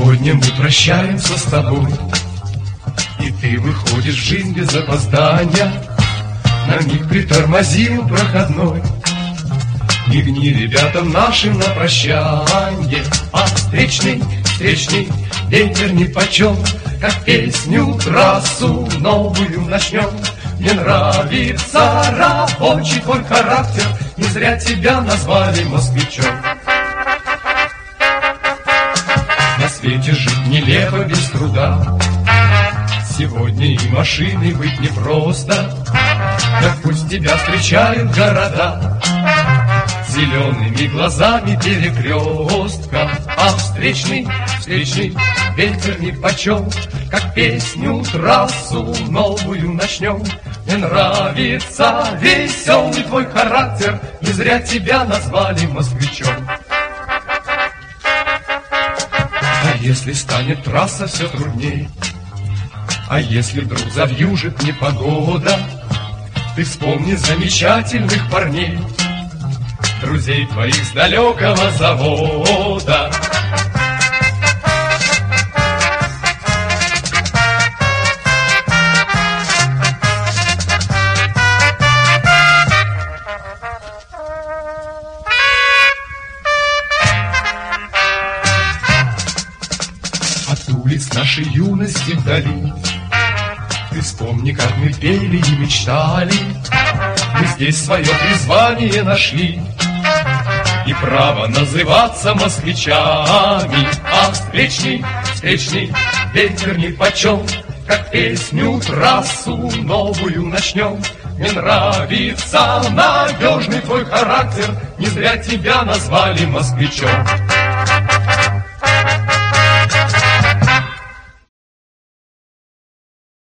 Сегодня мы прощаемся с тобой, и ты выходишь в жизнь без опоздания. На миг притормозил проходной, мигни ребятам нашим на прощанье. А встречный ветер нипочем, как песню трассу новую начнем. Мне нравится рабочий твой характер, не зря тебя назвали москвичом. На свете жить нелепо без труда, сегодня и машиной быть непросто. Так пусть тебя встречают города зелеными глазами перекрестком. А встречный ветер нипочем, как песню трассу новую начнем. Мне нравится веселый твой характер, не зря тебя назвали москвичом. А если станет трасса все трудней, а если вдруг завьюжит непогода, ты вспомни замечательных парней, друзей твоих с далекого завода. От улиц нашей юности вдали ты вспомни, как мы пели и мечтали. Мы здесь свое призвание нашли и право называться москвичами. А встречный ветер нипочем, как песню трассу новую начнем. Мне нравится надежный твой характер, не зря тебя назвали москвичом.